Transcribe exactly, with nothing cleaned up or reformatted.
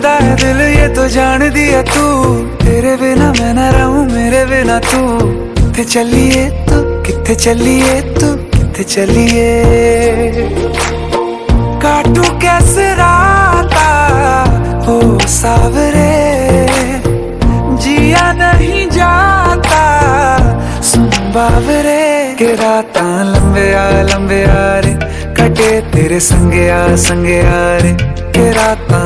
करदा है दिल ये तो जान दिया तू, तेरे बिना मैं ना रहूं मेरे बिना तू। किथे चलिए तू किथे चलिए तू किथे चलिए, काटू कैसे राता हो सावरे, जिया नहीं जाता सुन बावरे। के राता लंबे आ लंबे आ रे, कटे तेरे संगे आ संगे आ रे। के राता